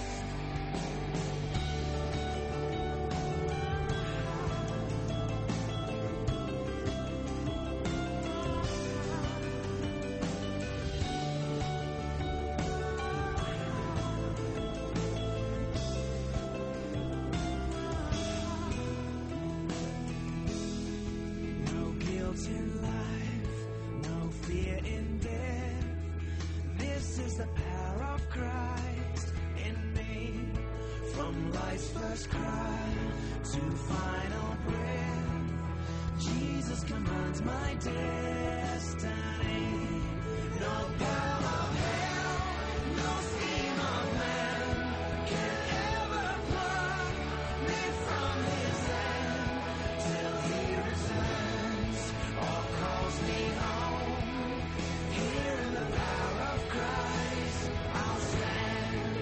S3: In life, no fear in death. This is the power of Christ in me. From life's first cry to final breath, Jesus commands my destiny. No power of hell, no scheme of man can ever pluck me from his hand till he returns or calls me home. Here in the power of Christ I'll stand.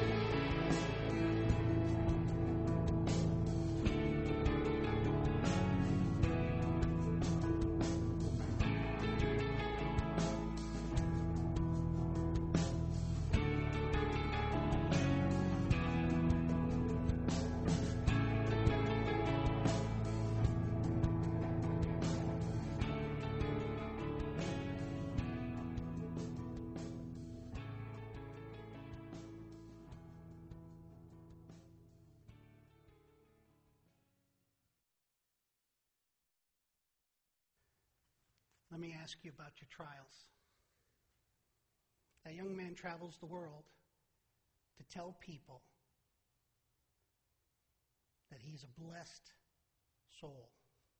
S1: Let me ask you about your trials. A young man travels the world to tell people that he's a blessed soul.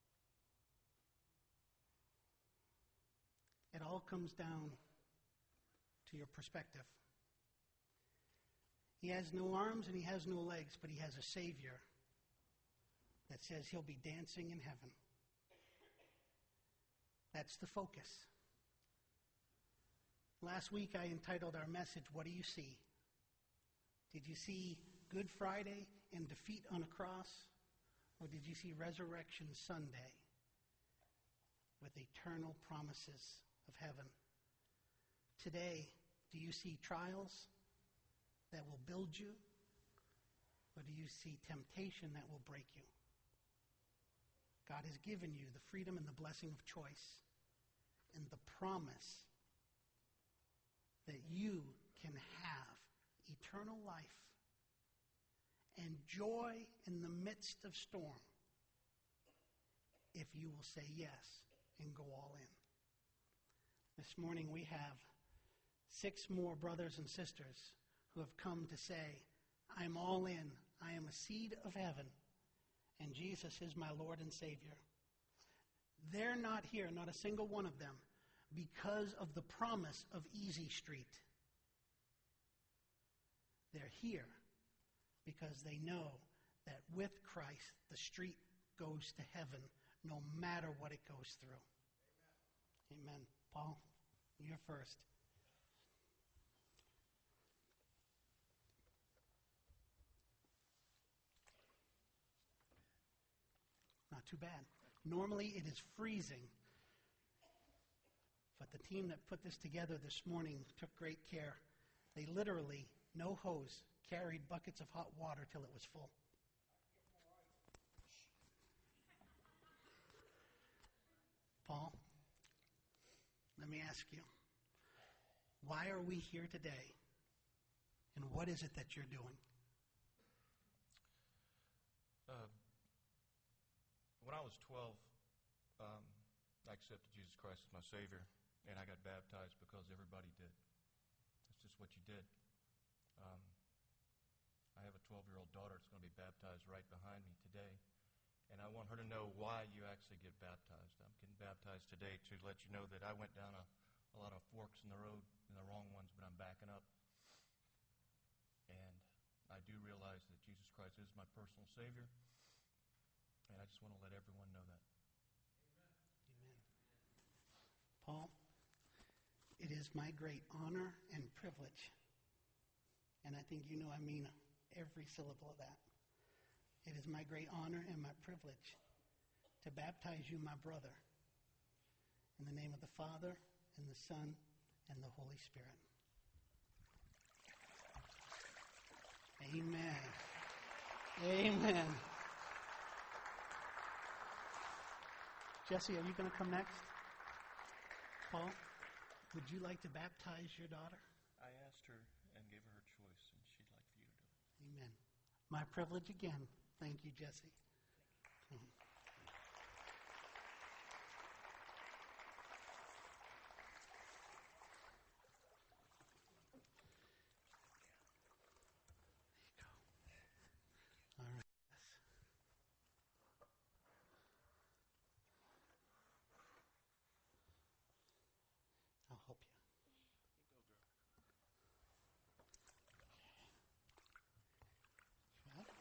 S1: It all comes down to your perspective. He has no arms and he has no legs, but he has a Savior that says he'll be dancing in heaven. That's the focus. Last week I entitled our message, What Do You See? Did you see Good Friday and defeat on a cross? Or did you see Resurrection Sunday with eternal promises of heaven? Today, do you see trials that will build you? Or do you see temptation that will break you? God has given you the freedom and the blessing of choice and the promise that you can have eternal life and joy in the midst of storm if you will say yes and go all in. This morning we have 6 more brothers and sisters who have come to say, I'm all in. I am a seed of heaven, and Jesus is my Lord and Savior. They're not here, not a single one of them, because of the promise of Easy Street. They're here because they know that with Christ, the street goes to heaven no matter what it goes through. Amen. Paul, you're first. Not too bad. Normally it is freezing, but the team that put this together this morning took great care. They literally, no hose, carried buckets of hot water till it was full. Paul, let me ask you, why are we here today, and what is it that you're doing?
S4: When I was 12, I accepted Jesus Christ as my Savior, and I got baptized because everybody did. That's just what you did. I have a 12-year-old daughter that's going to be baptized right behind me today, and I want her to know why you actually get baptized. I'm getting baptized today to let you know that I went down a lot of forks in the road, and the wrong ones, but I'm backing up. And I do realize that Jesus Christ is my personal Savior, and I just want to let everyone know that.
S1: Amen. Paul, it is my great honor and privilege, and I think you know I mean every syllable of that. It is my great honor and my privilege to baptize you, my brother, in the name of the Father, and the Son, and the Holy Spirit. Amen. Amen. Jesse, are you going to come next? Paul, would you like to baptize your daughter?
S4: I asked her and gave her her choice, and she'd like for you to do it.
S1: Amen. My privilege again. Thank you, Jesse. All right. I'll help you. Well,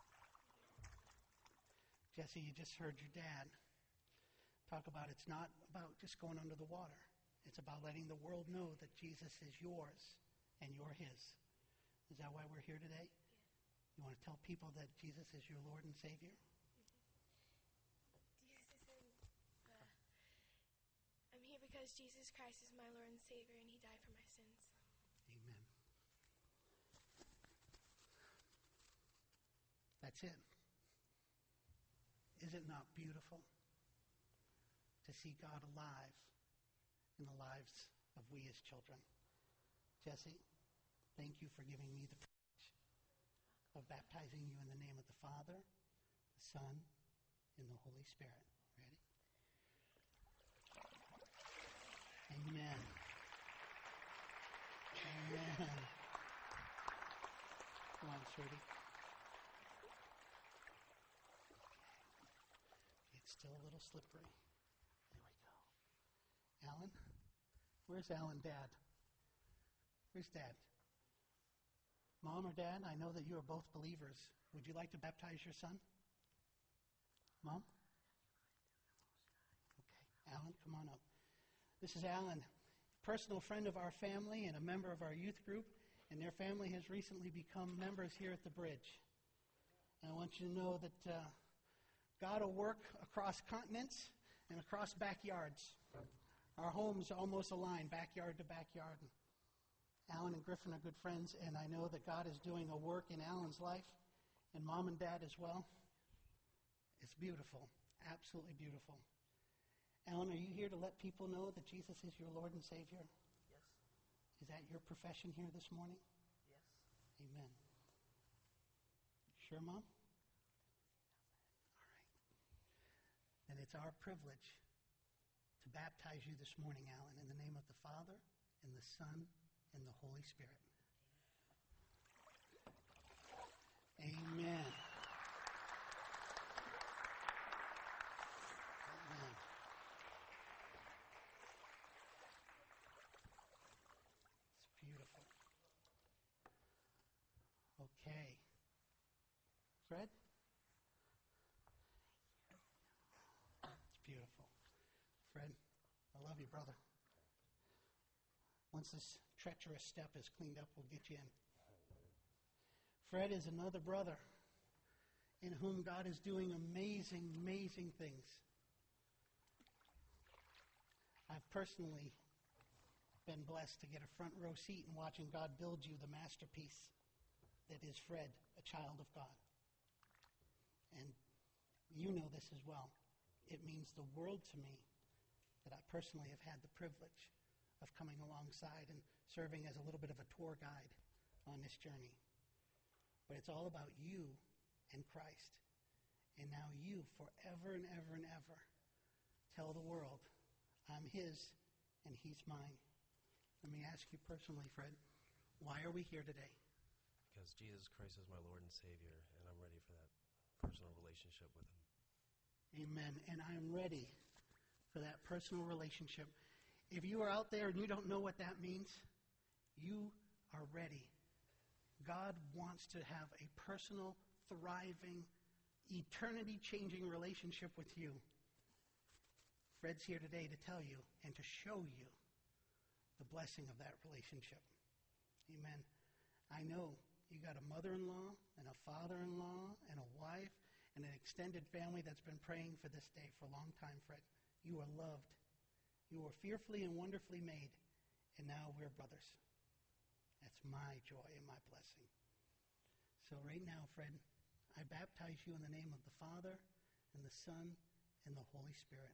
S1: Jesse, you just heard your dad talk about it's not about just going under the water. It's about letting the world know that Jesus is yours and you're his. Is that why we're here today? You want to tell people that Jesus is your Lord and Savior?
S5: I'm here because Jesus Christ is my Lord and Savior, and he died for my sins.
S1: Amen. That's it. Is it not beautiful to see God alive in the lives of we as children? Jesse, thank you for giving me the privilege of baptizing you in the name of the Father, the Son, and the Holy Spirit. Ready? Amen. Amen. Come on, sweetie. Still a little slippery. There we go. Alan? Where's Alan, Dad? Where's Dad? Mom or Dad, I know that you are both believers. Would you like to baptize your son? Mom? Okay. Alan, come on up. This is Alan, personal friend of our family and a member of our youth group, and their family has recently become members here at the Bridge. And I want you to know that God will work across continents and across backyards. Our homes almost align, backyard to backyard. Alan and Griffin are good friends, and I know that God is doing a work in Alan's life, and Mom and Dad as well. It's beautiful, absolutely beautiful. Alan, are you here to let people know that Jesus is your Lord and Savior?
S6: Yes.
S1: Is that your profession here this morning?
S6: Yes.
S1: Amen. Sure, Mom? All right. Then it's our privilege to baptize you this morning, Alan, in the name of the Father, and the Son, and the Holy Spirit. Amen. Amen. It's beautiful. Okay. Fred? It's beautiful. Fred, I love you, brother. Once this treacherous step is cleaned up, we'll get you in. Fred is another brother in whom God is doing amazing, amazing things. I've personally been blessed to get a front row seat in watching God build you the masterpiece that is Fred, a child of God. And you know this as well. It means the world to me that I personally have had the privilege of coming alongside and serving as a little bit of a tour guide on this journey. But it's all about you and Christ. And now you, forever and ever and ever, tell the world, I'm His and He's mine. Let me ask you personally, Fred, why are we here today?
S6: Because Jesus Christ is my Lord and Savior, and I'm ready for that personal relationship with Him.
S1: Amen. And I'm ready for that personal relationship. If you are out there and you don't know what that means, you are ready. God wants to have a personal, thriving, eternity-changing relationship with you. Fred's here today to tell you and to show you the blessing of that relationship. Amen. I know you got a mother-in-law and a father-in-law and a wife and an extended family that's been praying for this day for a long time, Fred. You are loved. You were fearfully and wonderfully made, and now we're brothers. That's my joy and my blessing. So right now, Fred, I baptize you in the name of the Father, and the Son, and the Holy Spirit.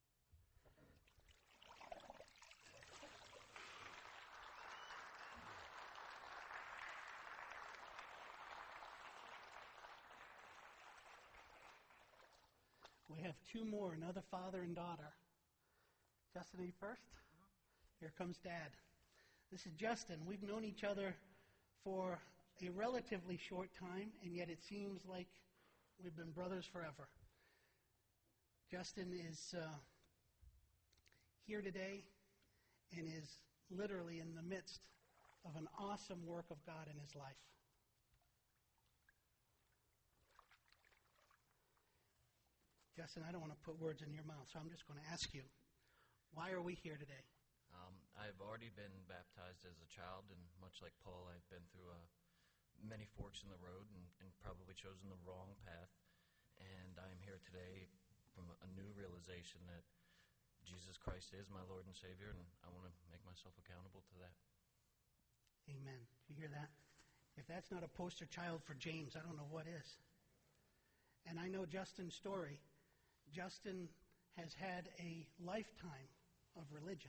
S1: We have two more, another father and daughter. Justin, are you first? Here comes Dad. This is Justin. We've known each other for a relatively short time, and yet it seems like we've been brothers forever. Justin is here today and is literally in the midst of an awesome work of God in his life. Justin, I don't want to put words in your mouth, so I'm just going to ask you, why are we here today?
S7: I've already been baptized as a child, and much like Paul, I've been through many forks in the road and probably chosen the wrong path. And I'm here today from a new realization that Jesus Christ is my Lord and Savior, and I want to make myself accountable to that.
S1: Amen. You hear that? If that's not a poster child for James, I don't know what is. And I know Justin's story. Justin has had a lifetime of religion.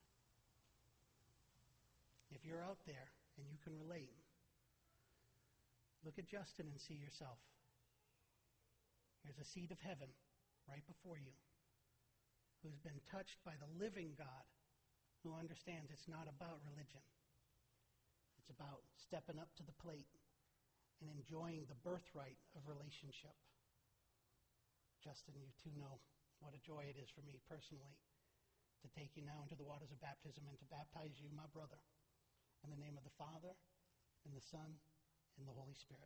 S1: If you're out there and you can relate, look at Justin and see yourself. There's a seed of heaven right before you who's been touched by the living God who understands it's not about religion. It's about stepping up to the plate and enjoying the birthright of relationship. Justin, you too know what a joy it is for me personally to take you now into the waters of baptism and to baptize you, my brother, in the name of the Father, and the Son, and the Holy Spirit.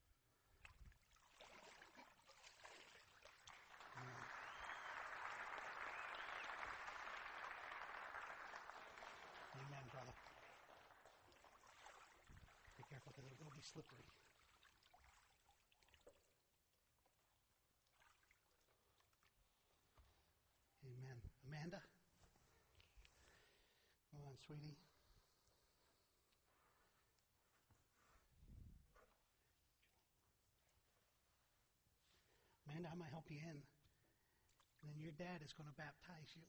S1: Amen. Amen, brother. Be careful because it will be slippery. Amen. Amanda? Come on, sweetie. Amanda, I'm going to help you in. And then your dad is going to baptize you.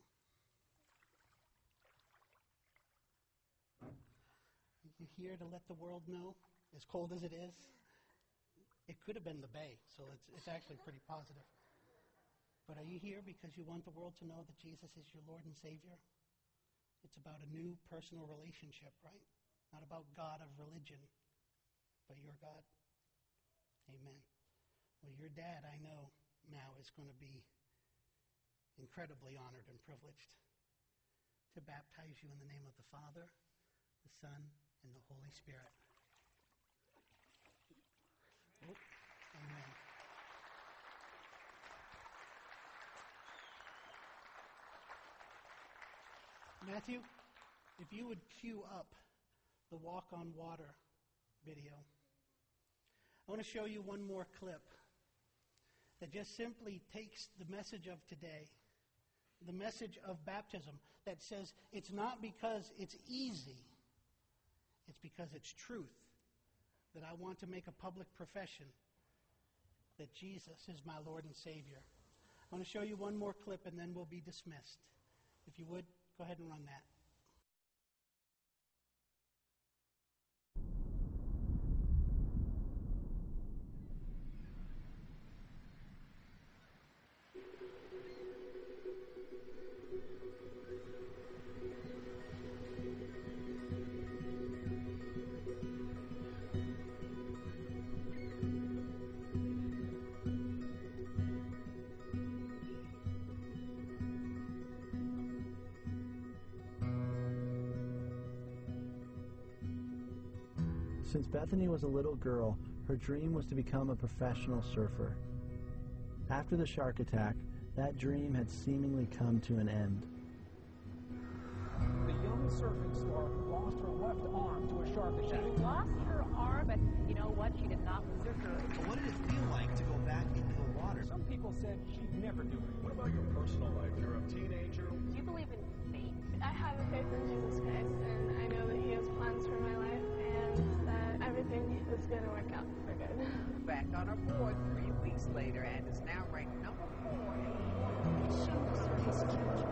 S1: You're here to let the world know, as cold as it is. It could have been the bay, so it's actually pretty positive. But are you here because you want the world to know that Jesus is your Lord and Savior? It's about a new personal relationship, right? Not about God of religion, but your God. Amen. Well, your dad, I know now, is going to be incredibly honored and privileged to baptize you in the name of the Father, the Son, and the Holy Spirit. Oh, amen. Matthew, if you would cue up the Walk on Water video. I want to show you one more clip that just simply takes the message of today, the message of baptism, that says it's not because it's easy, it's because it's truth, that I want to make a public profession that Jesus is my Lord and Savior. I want to show you one more clip and then we'll be dismissed. If you would, go ahead and run that.
S8: Since Bethany was a little girl, her dream was to become a professional surfer. After the shark attack, that dream had seemingly come to an end.
S9: The young surfing star lost her left arm to a shark attack.
S10: She lost her arm, but you know what? She did not lose her courage.
S11: What did it feel like to go back into the water?
S9: Some people said she'd never do it. What about your personal life? You're a teenager.
S5: Do you believe in fate? I have a faith in Jesus Christ, and I know that He has plans for my life, and that everything is going to work out for good.
S12: Back on her board 3 weeks later, and is now ranked number 4 in the world. It shows her his future.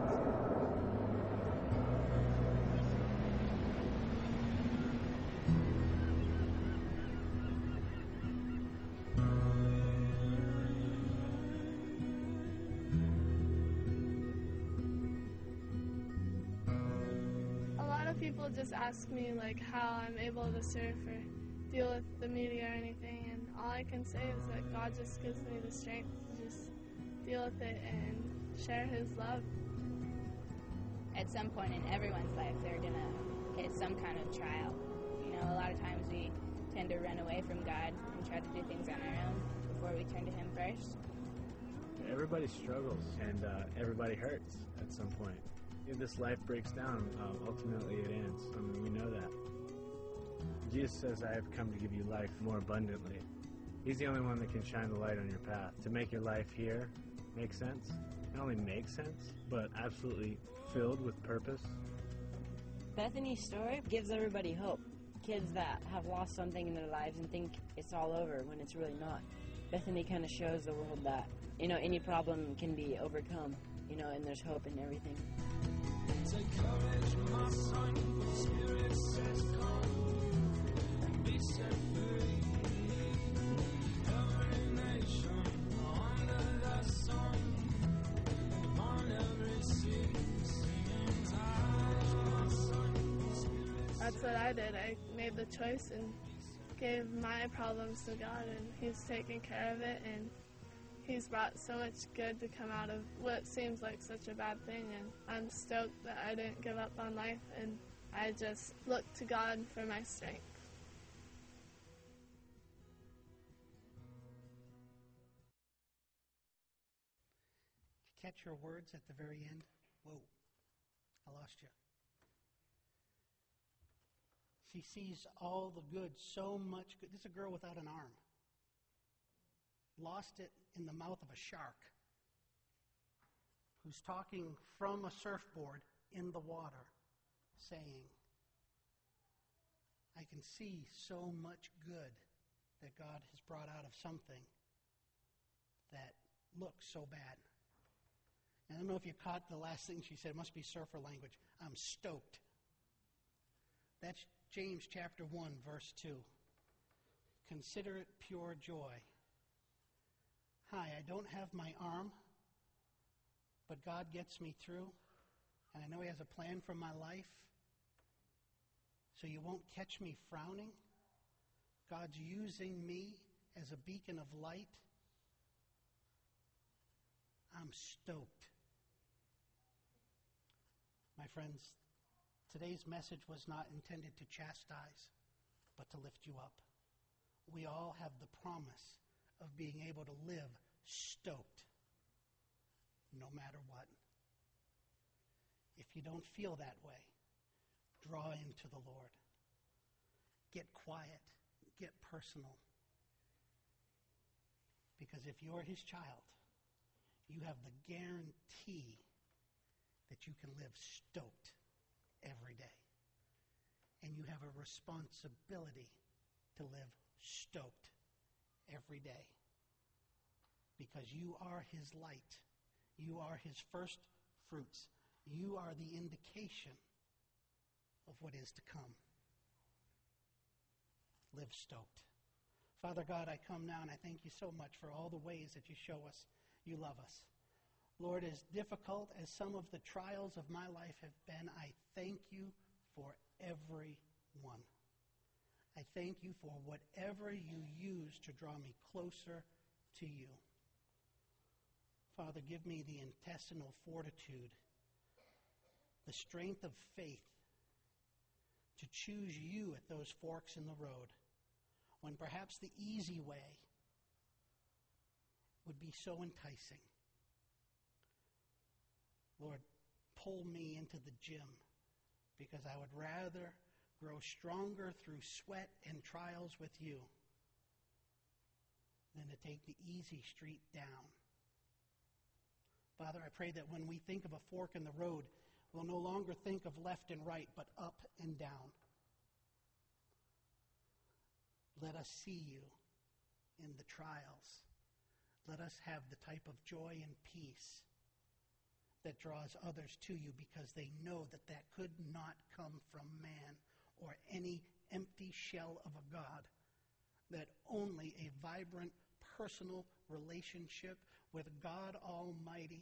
S5: People just ask me like how I'm able to surf or deal with the media or anything, and all I can say is that God just gives me the strength to just deal with it and share His love.
S13: At some point in everyone's life, they're going to hit some kind of trial. You know, a lot of times we tend to run away from God and try to do things on our own before we turn to Him first.
S8: Everybody struggles, and everybody hurts at some point. If this life breaks down, ultimately it ends. I mean, we know that. Jesus says, I have come to give you life more abundantly. He's the only one that can shine the light on your path. To make your life here make sense, not only make sense, but absolutely filled with purpose.
S14: Bethany's story gives everybody hope. Kids that have lost something in their lives and think it's all over when it's really not. Bethany kind of shows the world that, you know, any problem can be overcome, you know, and there's hope in everything.
S3: Take courage, my son, the Spirit says come, and be set free. Every nation under the sun, on every sea, singing my son, the Spirit.
S5: That's what I did. I made the choice and gave my problems to God, and He's taking care of it, and He's brought so much good to come out of what seems like such a bad thing, and I'm stoked that I didn't give up on life, and I just look to God for my strength.
S1: Catch your words at the very end? Whoa, I lost you. She sees all the good, so much good. This is a girl without an arm. Lost it in the mouth of a shark who's talking from a surfboard in the water, saying, I can see so much good that God has brought out of something that looks so bad. And I don't know if you caught the last thing she said. It must be surfer language. I'm stoked. That's James chapter 1, verse 2. Consider it pure joy. Hi, I don't have my arm, but God gets me through, and I know He has a plan for my life, so you won't catch me frowning. God's using me as a beacon of light. I'm stoked. My friends, today's message was not intended to chastise, but to lift you up. We all have the promise of being able to live stoked, no matter what. If you don't feel that way, draw into the Lord. Get quiet. Get personal. Because if you're His child, you have the guarantee that you can live stoked every day. And you have a responsibility to live stoked every day. Because you are His light. You are His first fruits. You are the indication of what is to come. Live stoked. Father God, I come now and I thank You so much for all the ways that You show us You love us. Lord, as difficult as some of the trials of my life have been, I thank You for every one. I thank You for whatever You use to draw me closer to You. Father, give me the intestinal fortitude, the strength of faith to choose You at those forks in the road, when perhaps the easy way would be so enticing. Lord, pull me into the gym, because I would rather grow stronger through sweat and trials with You than to take the easy street down. Father, I pray that when we think of a fork in the road, we'll no longer think of left and right, but up and down. Let us see You in the trials. Let us have the type of joy and peace that draws others to You, because they know that that could not come from man or any empty shell of a God, that only a vibrant personal relationship with God Almighty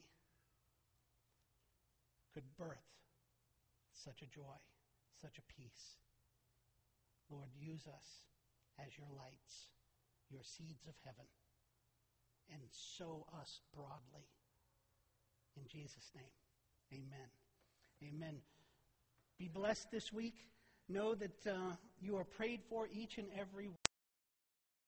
S1: could birth such a joy, such a peace. Lord, use us as Your lights, Your seeds of heaven, and sow us broadly. In Jesus' name, amen. Amen. Be blessed this week. Know that you are prayed for, each and every